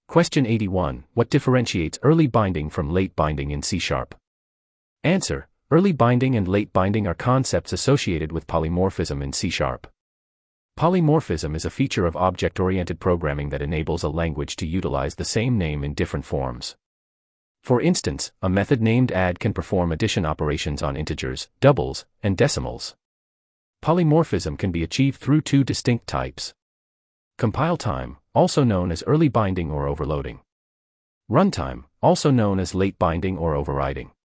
Question 81. What differentiates early binding from late binding in C#? Answer. Early binding and late binding are concepts associated with polymorphism in C#. Polymorphism is a feature of object-oriented programming that enables a language to utilize the same name in different forms. For instance, a method named add can perform addition operations on integers, doubles, and decimals. Polymorphism can be achieved through two distinct types. Compile time, also known as early binding or overloading. Runtime, also known as late binding or overriding.